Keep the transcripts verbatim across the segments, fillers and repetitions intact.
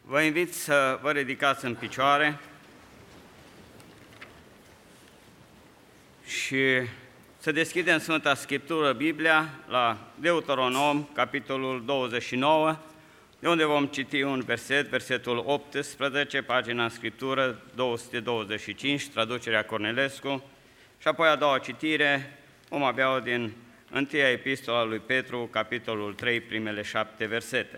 Vă invit să vă ridicați în picioare și să deschidem Sfânta Scriptură, Biblia, la Deuteronom, capitolul douăzeci și nouă, de unde vom citi un verset, versetul optsprezece, pagina în Scriptură două sute douăzeci și cinci, traducerea Cornilescu, și apoi a doua citire vom avea-o din întâia epistola lui Petru, capitolul trei, primele șapte versete.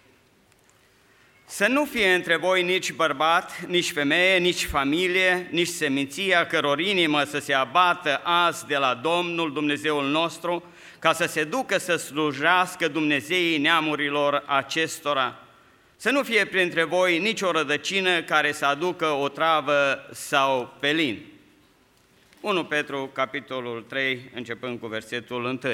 Să nu fie între voi nici bărbat, nici femeie, nici familie, nici seminția căror inimă să se abată azi de la Domnul Dumnezeul nostru, ca să se ducă să slujească Dumnezeii neamurilor acestora. Să nu fie printre voi nici o rădăcină care să aducă o travă sau pelin. unu Petru, capitolul trei, începând cu versetul unu.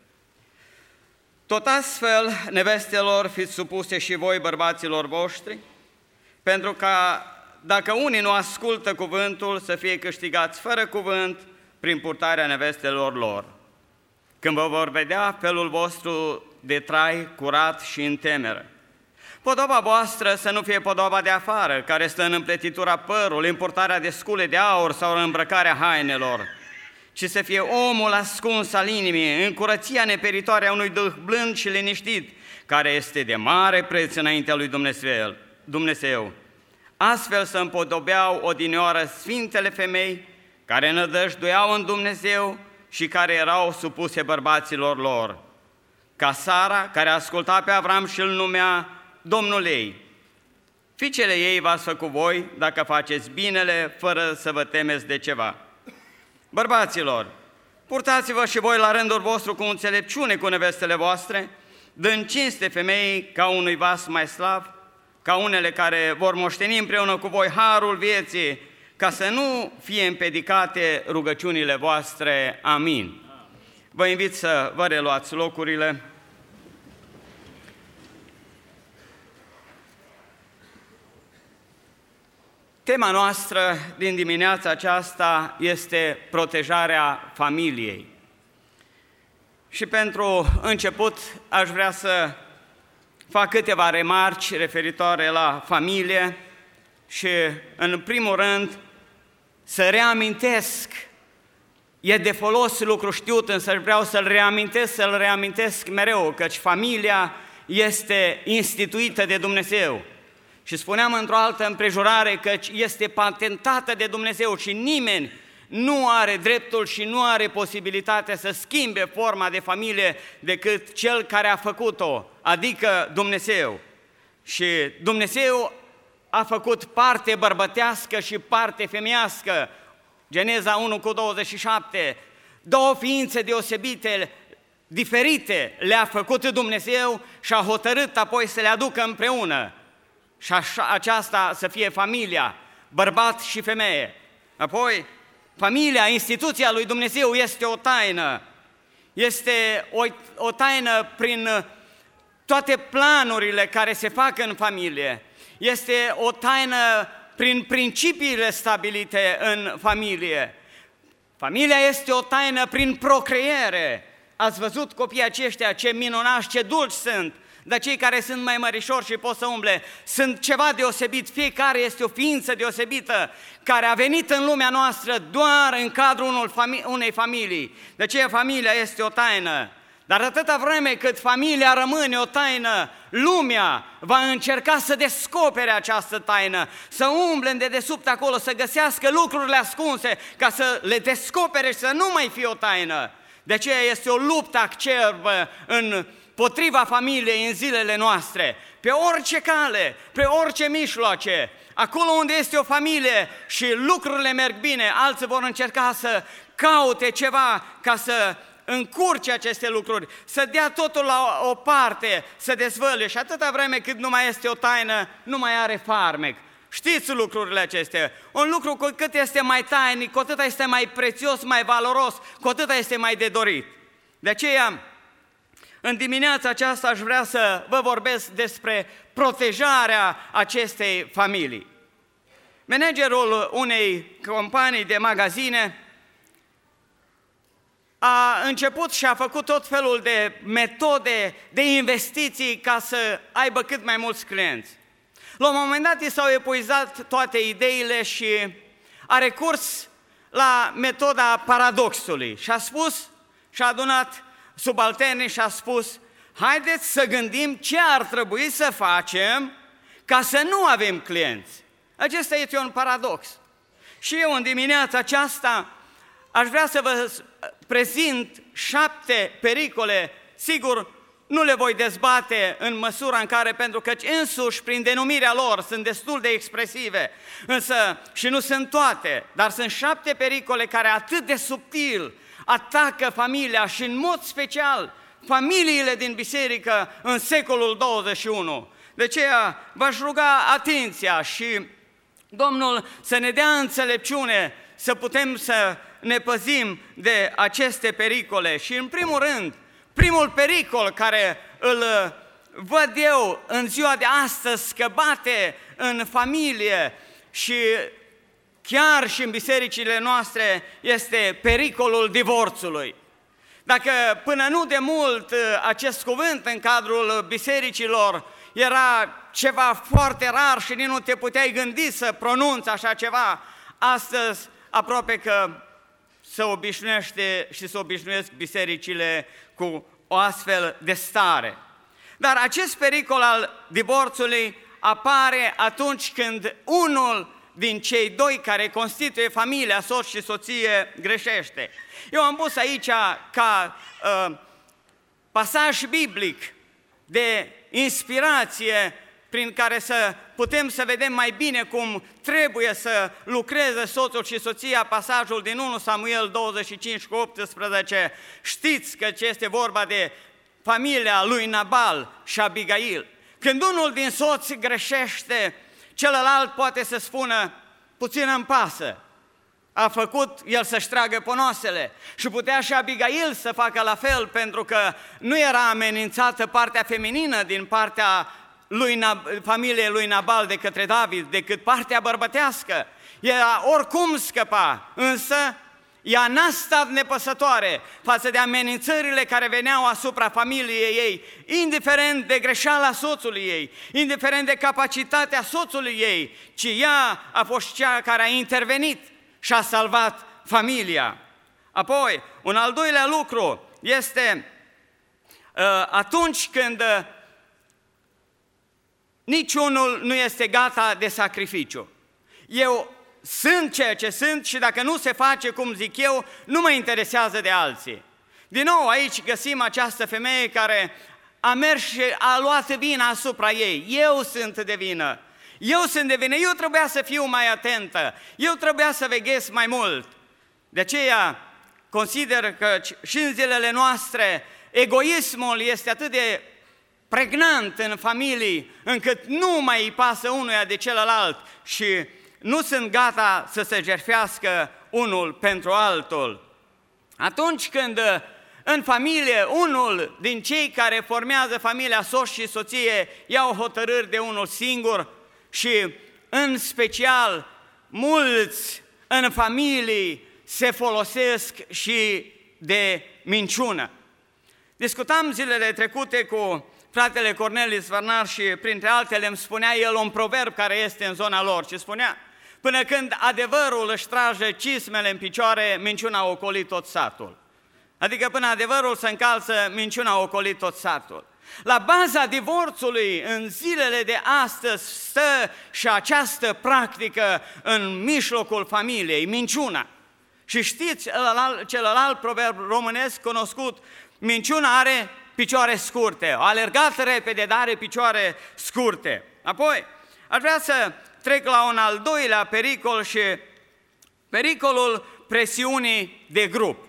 Tot astfel, nevestelor, fiți supuse și voi bărbaților voștri, pentru ca, dacă unii nu ascultă cuvântul, să fie câștigați fără cuvânt prin purtarea nevestelor lor. Când vă vor vedea felul vostru de trai curat și în temere. Podoba voastră să nu fie podoba de afară, care stă în împletitura părului, în purtarea de scule de aur sau în îmbrăcarea hainelor, ci să fie omul ascuns al inimii, în curăția neperitoare a unui duh blând și liniștit, care este de mare preț înaintea lui Dumnezeu. Dumnezeu. Astfel să împodobeau odinioară sfintele femei, care nădăjduiau în Dumnezeu și care erau supuse bărbaților lor, ca Sara, care asculta pe Avram și îl numea Domnul ei. Fiicele ei v-ați făcut voi, dacă faceți binele, fără să vă temeți de ceva. Bărbaților, purtați-vă și voi la rândul vostru cu înțelepciune cu nevestele voastre, dând cinste femeii ca unui vas mai slav, ca unele care vor moșteni împreună cu voi harul vieții, ca să nu fie împedicate rugăciunile voastre. Amin. Vă invit să vă reluați locurile. Tema noastră din dimineața aceasta este protejarea familiei. Și pentru început aș vrea să fac câteva remarci referitoare la familie și, în primul rând, să reamintesc, e de folos lucru știut, însă vreau să-l reamintesc, să-l reamintesc mereu, căci familia este instituită de Dumnezeu. Și spuneam într-o altă împrejurare că este patentată de Dumnezeu și nimeni nu are dreptul și nu are posibilitatea să schimbe forma de familie decât Cel care a făcut-o, adică Dumnezeu. Și Dumnezeu a făcut parte bărbătească și parte femeiască. Geneza unu cu douăzeci și șapte, două ființe deosebite, diferite, le-a făcut Dumnezeu și a hotărât apoi să le aducă împreună. Și așa, aceasta să fie familia, bărbat și femeie. Apoi, familia, instituția lui Dumnezeu este o taină. Este o, o taină prin toate planurile care se fac în familie. Este o taină prin principiile stabilite în familie. Familia este o taină prin procreere. Ați văzut copiii aceștia, ce minunași, ce dulci sunt. Dar cei care sunt mai mărișori și pot să umble, sunt ceva deosebit, fiecare este o ființă deosebită, care a venit în lumea noastră doar în cadrul unei familii. De aceea familia este o taină. Dar atâta vreme cât familia rămâne o taină, lumea va încerca să descopere această taină, să umble de dedesubt acolo, să găsească lucrurile ascunse, ca să le descopere și să nu mai fie o taină. De aceea este o luptă acerbă în potriva familiei în zilele noastre, pe orice cale, pe orice mijloace. Acolo unde este o familie și lucrurile merg bine, alții vor încerca să caute ceva ca să încurce aceste lucruri, să dea totul la o parte, să dezvăluie, și atâta vreme cât nu mai este o taină, nu mai are farmec. Știți lucrurile acestea. Un lucru cu cât este mai tainic, cu atât este mai prețios, mai valoros, cu atât este mai de dorit. De aceea, în dimineața aceasta aș vrea să vă vorbesc despre protejarea acestei familii. Managerul unei companii de magazine a început și a făcut tot felul de metode de investiții ca să aibă cât mai mulți clienți. La un moment dat i s-au epuizat toate ideile și a recurs la metoda paradoxului și a spus, și-a adunat subalternii și a spus: haideți să gândim ce ar trebui să facem ca să nu avem clienți. Acesta este un paradox. Și eu în dimineața aceasta aș vrea să vă prezint șapte pericole, sigur, nu le voi dezbate în măsura în care, pentru că însuși prin denumirea lor sunt destul de expresive, însă și nu sunt toate, dar sunt șapte pericole care atât de subtil atacă familia și în mod special familiile din biserică în secolul douăzeci și unu. De aceea v-aș ruga atenția și Domnul să ne dea înțelepciune să putem să ne păzim de aceste pericole. Și în primul rând, primul pericol care îl văd eu în ziua de astăzi că bate în familie și chiar și în bisericile noastre este pericolul divorțului. Dacă până nu de mult acest cuvânt în cadrul bisericilor era ceva foarte rar și nici nu te puteai gândi să pronunți așa ceva, astăzi aproape că se obișnuiește și se obișnuiesc bisericile cu o astfel de stare. Dar acest pericol al divorțului apare atunci când unul din cei doi care constituie familia, soț și soție, greșește. Eu am pus aici ca uh, pasaj biblic de inspirație prin care să putem să vedem mai bine cum trebuie să lucreze soțul și soția, pasajul din unu Samuel douăzeci și cinci cu optsprezece. Știți că este vorba de familia lui Nabal și Abigail. Când unul din soți greșește, celălalt poate să spună: puțin îmi pasă, a făcut el să-și tragă ponoasele. Și putea și Abigail să facă la fel, pentru că nu era amenințată partea feminină din partea lui Nab- familiei lui Nabal de către David, decât partea bărbătească. Ea oricum scăpa, însă ea n-a stat nepăsătoare față de amenințările care veneau asupra familiei ei, indiferent de greșeala soțului ei, indiferent de capacitatea soțului ei, ci ea a fost cea care a intervenit și a salvat familia. Apoi, un al doilea lucru este uh, atunci când uh, niciunul nu este gata de sacrificiu. Eu sunt ceea ce sunt și dacă nu se face cum zic eu, nu mă interesează de alții. Din nou aici găsim această femeie care a mers și a luat vina asupra ei. Eu sunt de vină. Eu sunt de vină. Eu trebuia să fiu mai atentă. Eu trebuia să veghez mai mult. De aceea consider că și în zilele noastre egoismul este atât de pregnant în familii, încât nu mai îi pasă unuia de celălalt și nu sunt gata să se jertfească unul pentru altul. Atunci când în familie unul din cei care formează familia, soț și soție, iau hotărâri de unul singur și în special mulți în familii se folosesc și de minciună. Discutam zilele trecute cu fratele Cornelis Varnar și printre altele îmi spunea el un proverb care este în zona lor și spunea: până când adevărul își trage cismele în picioare, minciuna a ocolit tot satul. Adică până adevărul se încalță, minciuna a ocolit tot satul. La baza divorțului în zilele de astăzi stă și această practică în mijlocul familiei, minciuna. Și știți celălalt proverb românesc cunoscut: minciuna are picioare scurte, a alergat repede, dar are picioare scurte. Apoi, aș vrea să trec la un al doilea pericol și pericolul presiunii de grup.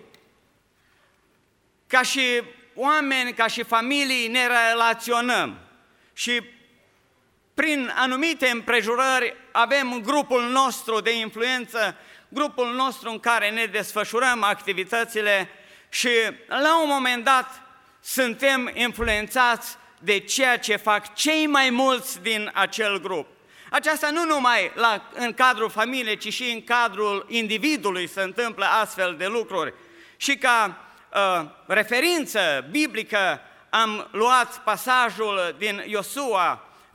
Ca și oameni, ca și familii ne relaționăm și prin anumite împrejurări avem grupul nostru de influență, grupul nostru în care ne desfășurăm activitățile și la un moment dat suntem influențați de ceea ce fac cei mai mulți din acel grup. Aceasta nu numai la, în cadrul familiei, ci și în cadrul individului se întâmplă astfel de lucruri. Și ca uh, referință biblică am luat pasajul din Iosua,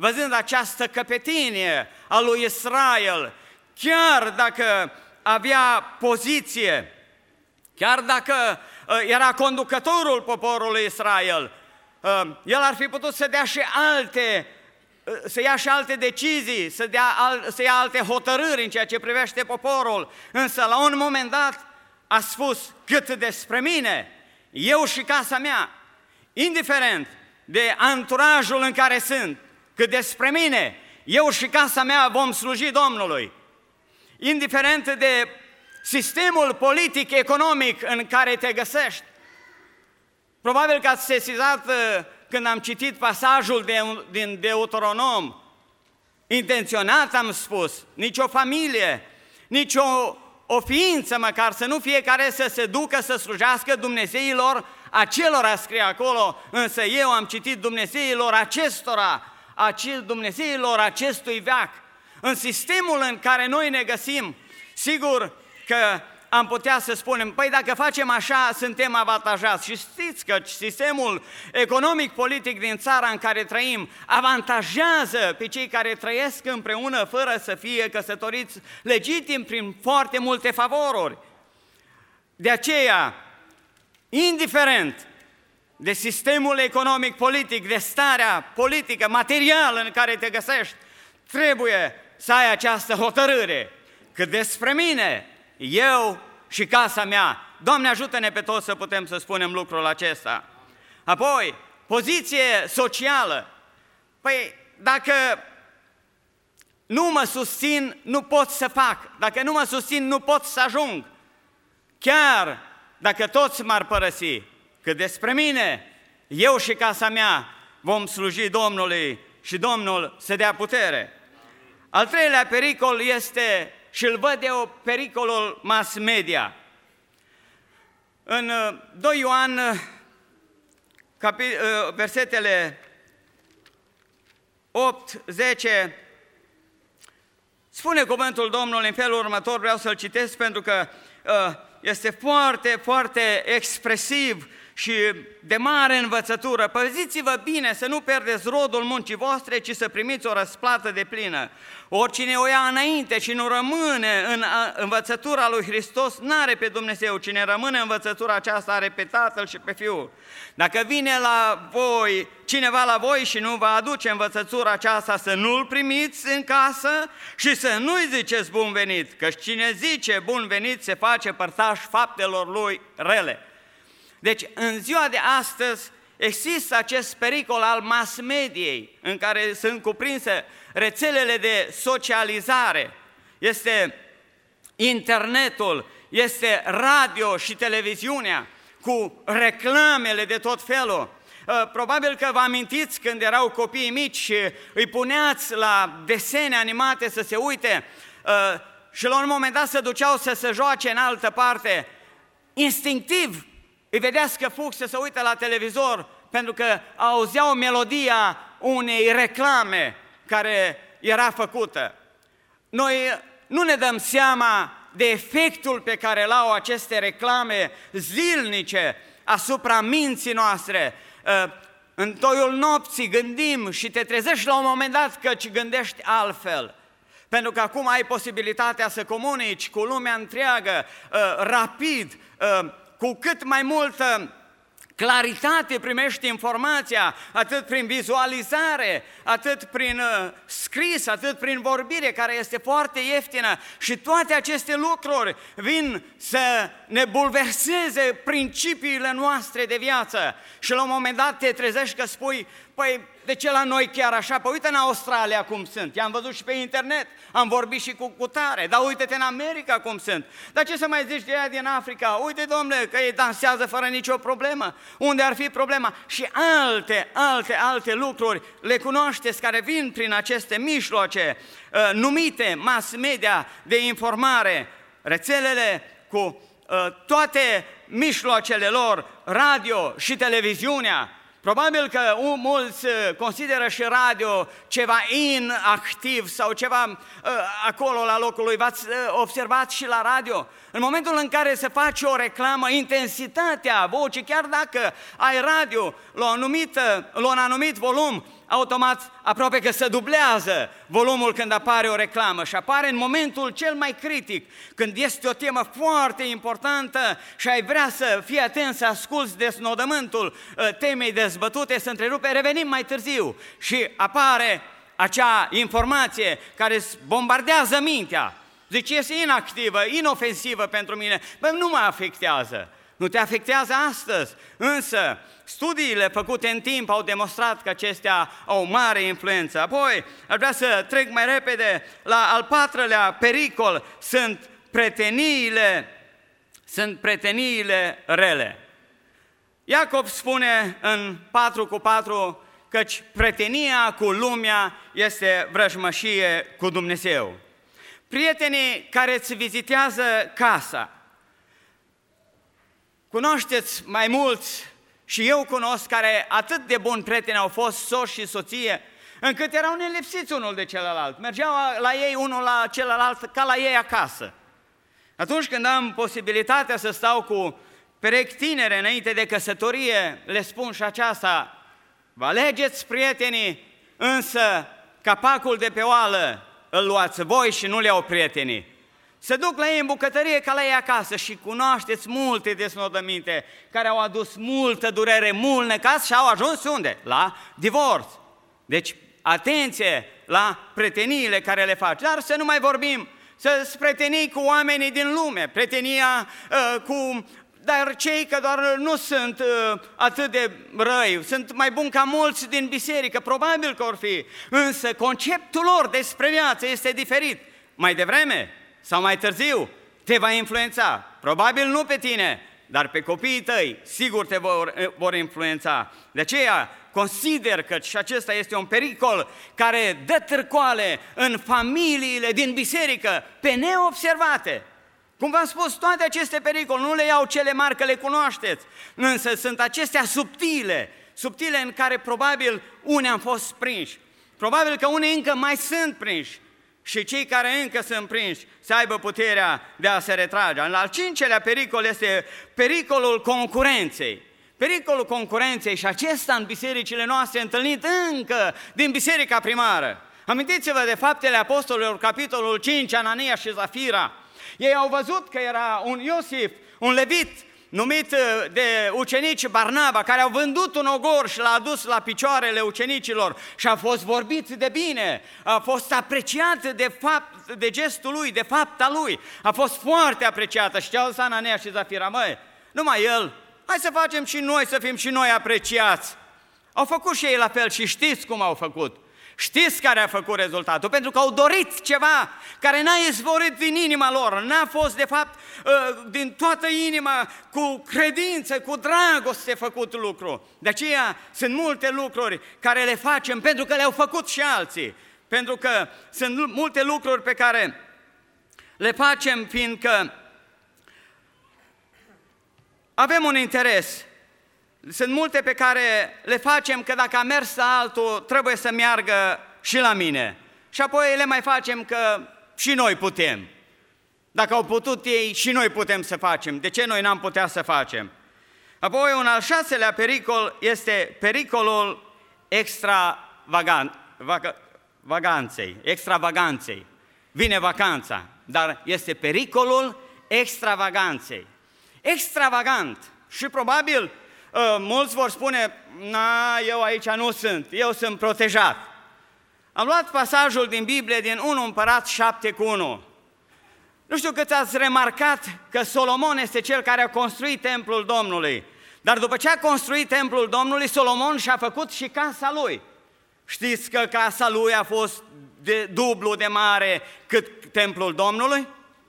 văzând această căpetenie a lui Israel, chiar dacă avea poziție, chiar dacă era conducătorul poporului Israel, el ar fi putut să dea și alte, să ia și alte decizii, să, dea, să ia alte hotărâri în ceea ce privește poporul, însă la un moment dat a spus: cât despre mine, eu și casa mea, indiferent de anturajul în care sunt, cât despre mine, eu și casa mea vom sluji Domnului, indiferent de sistemul politic, economic în care te găsești. Probabil că ați sesizat când am citit pasajul de, din Deuteronom, intenționat am spus, nicio familie, nicio o ființă măcar să nu fie care să se ducă să slujească Dumnezeilor acelora, scrie acolo, însă eu am citit Dumnezeilor acestora, acel Dumnezeilor acestui veac. În sistemul în care noi ne găsim, sigur că am putea să spunem, păi dacă facem așa, suntem avantajați. Și știți că sistemul economic-politic din țara în care trăim avantajează pe cei care trăiesc împreună fără să fie căsătoriți legitim prin foarte multe favoruri. De aceea, indiferent de sistemul economic-politic, de starea politică, materială în care te găsești, trebuie să ai această hotărâre, că despre mine, eu și casa mea. Doamne, ajută-ne pe toți să putem să spunem lucrul acesta. Apoi, poziție socială. Păi, dacă nu mă susțin, nu pot să fac. Dacă nu mă susțin, nu pot să ajung. Chiar dacă toți m-ar părăsi, că despre mine, eu și casa mea vom sluji Domnului și Domnul să dea putere. Al treilea pericol este, și îl văd eu, pericolul mass media. În doi Ioan, versetele opt zece, spune cuvântul Domnului în felul următor, vreau să-l citesc pentru că este foarte, foarte expresiv și de mare învățătură. Păziți-vă bine să nu pierdeți rodul muncii voastre, ci să primiți o răsplată deplină. Oricine o ia înainte și nu rămâne în învățătura lui Hristos, n-are pe Dumnezeu. Cine rămâne în învățătura aceasta are pe Tatăl și pe Fiul. Dacă vine la voi, cineva la voi și nu va aduce învățătura aceasta, să nu-l primiți în casă și să nu-i ziceți bun venit, căci cine zice bun venit se face părtaș faptelor lui rele. Deci, în ziua de astăzi există acest pericol al mass mediei, în care sunt cuprinse rețelele de socializare, este internetul, este radio și televiziunea, cu reclamele de tot felul. Probabil că vă amintiți când erau copiii mici și îi puneați la desene animate să se uite și la un moment dat se duceau să se joace în altă parte, instinctiv îi vedeați că fug să se uite la televizor pentru că auzeau melodia unei reclame care era făcută. Noi nu ne dăm seama de efectul pe care îl au aceste reclame zilnice asupra minții noastre. În toiul nopții gândim și te trezești la un moment dat căci gândești altfel. Pentru că acum ai posibilitatea să comunici cu lumea întreagă, rapid, cu cât mai multă claritate primești informația, atât prin vizualizare, atât prin uh, scris, atât prin vorbire, care este foarte ieftină. Și toate aceste lucruri vin să ne bulverseze principiile noastre de viață. Și la un moment dat te trezești că spui, păi de ce la noi chiar așa? Păi uite în Australia cum sunt, i-am văzut și pe internet, am vorbit și cu cutare, dar uite-te în America cum sunt. Dar ce să mai zici de ea din Africa? Uite, domnule, că ei dansează fără nicio problemă. Unde ar fi problema? Și alte, alte, alte lucruri le cunoașteți care vin prin aceste mijloace uh, numite mass media de informare, rețelele cu uh, toate mijloacele lor, radio și televiziunea. Probabil că mulți consideră și radio ceva inactiv sau ceva uh, acolo la locul lui. V-ați uh, observat și la radio? În momentul în care se face o reclamă, intensitatea vocii, chiar dacă ai radio la un anumit, la un anumit volum, automat aproape că se dublează volumul când apare o reclamă și apare în momentul cel mai critic, când este o temă foarte importantă și ai vrea să fii atent să asculți desnodământul temei dezbătute, să întrerupe, revenim mai târziu și apare acea informație care îți bombardează mintea. Zice, este inactivă, inofensivă pentru mine, bă, nu mă afectează. Nu te afectează astăzi, însă studiile făcute în timp au demonstrat că acestea au o mare influență. Apoi, aș vrea să trec mai repede la al patrulea pericol, sunt preteniile, sunt preteniile rele. Iacov spune în patru cu patru căci pretenia cu lumea este vrăjmășie cu Dumnezeu. Prietenii care îți vizitează casa, cunoașteți mai mulți și eu cunosc care atât de buni prieteni au fost soț și soție, încât erau nelipsiți unul de celălalt. Mergeau la ei unul la celălalt ca la ei acasă. Atunci când am posibilitatea să stau cu perechi tinere înainte de căsătorie, le spun și aceasta, vă alegeți prietenii, însă capacul de pe oală îl luați voi și nu le iau prietenii. Se duc la ei în bucătărie ca la ei acasă și cunoașteți multe desnodăminte care au adus multă durere, mult necaz și au ajuns unde? La divorț. Deci, atenție la prieteniile care le faci. Dar să nu mai vorbim, să-ți prietenii cu oamenii din lume, prietenia uh, cu... Dar cei că doar nu sunt uh, atât de răi, sunt mai buni ca mulți din biserică, probabil că or fi, însă conceptul lor despre viață este diferit. Mai devreme sau mai târziu te va influența, probabil nu pe tine, dar pe copiii tăi, sigur te vor, vor influența. De aceea consider că și acesta este un pericol care dă târcoale în familiile din biserică pe neobservate. Cum v-am spus, toate aceste pericole, nu le iau cele mari că le cunoașteți, însă sunt acestea subtile, subtile în care probabil unii am fost prinși, probabil că unii încă mai sunt prinși și cei care încă sunt prinși să aibă puterea de a se retrage. În al cincelea pericol este pericolul concurenței. Pericolul concurenței și acesta în bisericile noastre întâlnit încă din biserica primară. Amintiți-vă de Faptele Apostolilor, capitolul cinci, Anania și Zafira. Ei au văzut că era un Iosif, un levit, numit de ucenici Barnaba, care au vândut un ogor și l-a adus la picioarele ucenicilor și a fost vorbit de bine, a fost apreciat de, fapt, de gestul lui, de fapta lui, a fost foarte apreciată. Și ce-au zis Anania și Zafira, măi, numai el, hai să facem și noi, să fim și noi apreciați. Au făcut și ei la fel și știți cum au făcut. Știți care a făcut rezultatul? Pentru că au dorit ceva care n-a izvorit din inima lor, n-a fost de fapt din toată inima, cu credință, cu dragoste făcut lucru. De aceea sunt multe lucruri care le facem pentru că le-au făcut și alții. Pentru că sunt multe lucruri pe care le facem fiindcă avem un interes. Sunt multe pe care le facem că dacă a mers la altul, trebuie să meargă și la mine. Și apoi le mai facem că și noi putem. Dacă au putut ei, și noi putem să facem. De ce noi n-am putea să facem? Apoi un al șaselea pericol este pericolul extravagan, vaga, vaganței, extravaganței. Vine vacanța, dar este pericolul extravaganței. Extravagant și probabil Uh, mulți vor spune, na, eu aici nu sunt, eu sunt protejat. Am luat pasajul din Biblie din unu Împărați șapte cu unu. Nu știu cât ați remarcat că Solomon este cel care a construit templul Domnului. Dar după ce a construit templul Domnului, Solomon și-a făcut și casa lui. Știți că casa lui a fost de dublu de mare cât templul Domnului?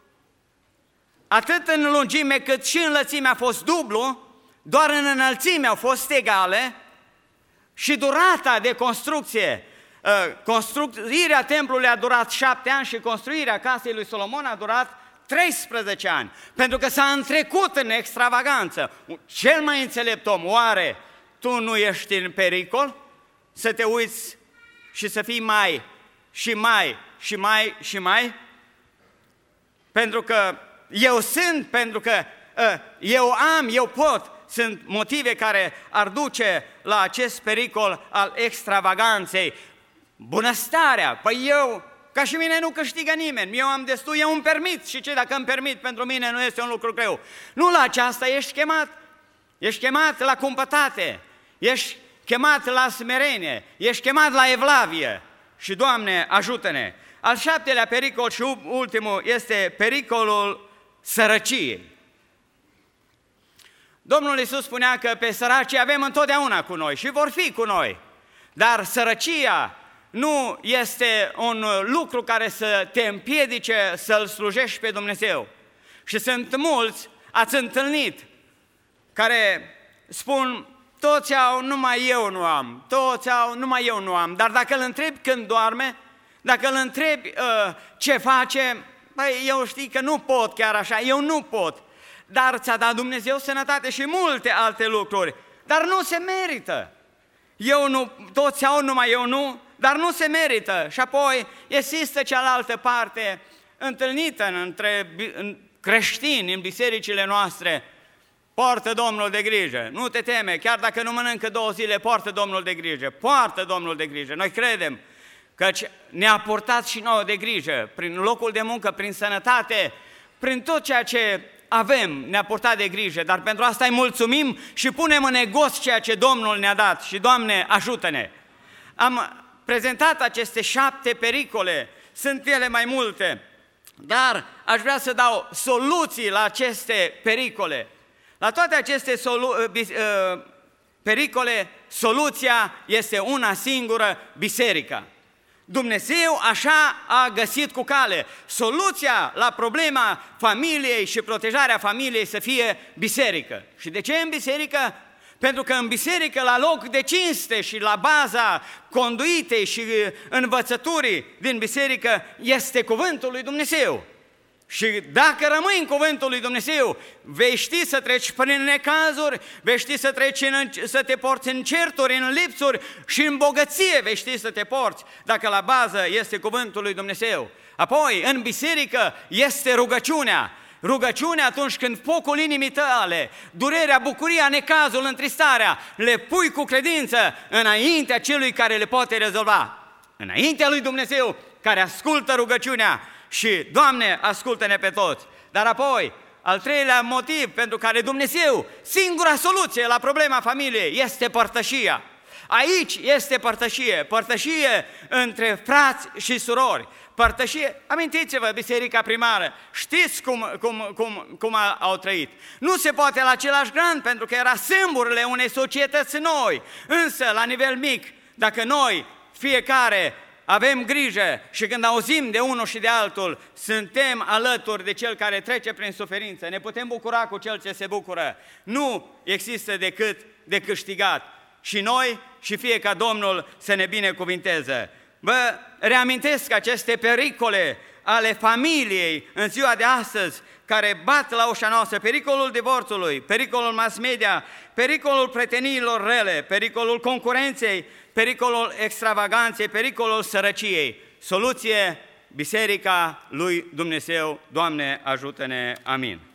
Atât în lungime cât și în lățime a fost dublu, doar în înălțime au fost egale și durata de construcție, construirea templului a durat șapte ani și construirea casei lui Solomon a durat treisprezece ani, pentru că s-a întrecut în extravaganță. Cel mai înțelept om, oare tu nu ești în pericol să te uiți și să fii mai și mai și mai și mai? Pentru că eu sunt, pentru că eu am, eu pot sunt motive care ar duce la acest pericol al extravaganței. Bunăstarea, păi eu, ca și mine nu câștigă nimeni, eu am destul, eu îmi permit și ce dacă îmi permit, pentru mine nu este un lucru greu. Nu la aceasta ești chemat, ești chemat la cumpătate, ești chemat la smerenie, ești chemat la evlavie și, Doamne, ajută-ne! Al șaptelea pericol și ultimul este pericolul sărăciei. Domnul Iisus spunea că pe săracii avem întotdeauna cu noi și vor fi cu noi, dar sărăcia nu este un lucru care să te împiedice să-L slujești pe Dumnezeu. Și sunt mulți, ați întâlnit, care spun, toți au, numai eu nu am, toți au, numai eu nu am, dar dacă îl întrebi când doarme, dacă îl întrebi uh, ce face, băi, eu știu că nu pot chiar așa, eu nu pot, dar ți-a dat Dumnezeu sănătate și multe alte lucruri, dar nu se merită. Eu nu, toți au, numai eu nu, dar nu se merită. Și apoi există cealaltă parte întâlnită între creștini în bisericile noastre. Poartă Domnul de grijă, nu te teme, chiar dacă nu mănâncă două zile, poartă Domnul de grijă, poartă Domnul de grijă. Noi credem că ne-a purtat și nouă de grijă, prin locul de muncă, prin sănătate, prin tot ceea ce avem, ne-a purtat de grijă, dar pentru asta îi mulțumim și punem în negos ceea ce Domnul ne-a dat și, Doamne, ajută-ne! Am prezentat aceste șapte pericole, sunt ele mai multe, dar aș vrea să dau soluții la aceste pericole. La toate aceste solu- pericole, soluția este una singură, biserica. Dumnezeu așa a găsit cu cale. Soluția la problema familiei și protejarea familiei să fie biserică. Și de ce în biserică? Pentru că în biserică, la loc de cinste și la baza conduitei și învățăturii din biserică, este cuvântul lui Dumnezeu. Și dacă rămâi în cuvântul lui Dumnezeu, vei ști să treci prin necazuri, vei ști să, treci în, să te porți în certuri, în lipsuri și în bogăție vei ști să te porți, dacă la bază este cuvântul lui Dumnezeu. Apoi, în biserică este rugăciunea. Rugăciunea atunci când focul inimii tale, durerea, bucuria, necazul, întristarea, le pui cu credință înaintea celui care le poate rezolva. Înaintea lui Dumnezeu, care ascultă rugăciunea. Și, Doamne, ascultă-ne pe toți. Dar apoi, al treilea motiv pentru care Dumnezeu, singura soluție la problema familiei, este părtășia. Aici este părtășie, părtășie între frați și surori. Părtășie, amintiți-vă, biserica primară, știți cum, cum, cum, cum au trăit. Nu se poate la același grad, pentru că era sâmburile unei societăți noi, însă la nivel mic, dacă noi, fiecare, avem grijă și când auzim de unul și de altul, suntem alături de cel care trece prin suferință, ne putem bucura cu cel ce se bucură. Nu există decât de câștigat. Și noi și fie ca Domnul să ne binecuvinteze. Vă reamintesc aceste pericole ale familiei în ziua de astăzi, care bat la ușa noastră, pericolul divorțului, pericolul mass media, pericolul preteniilor rele, pericolul concurenței, pericolul extravaganței, pericolul sărăciei. Soluție, Biserica lui Dumnezeu. Doamne, ajută-ne, amin.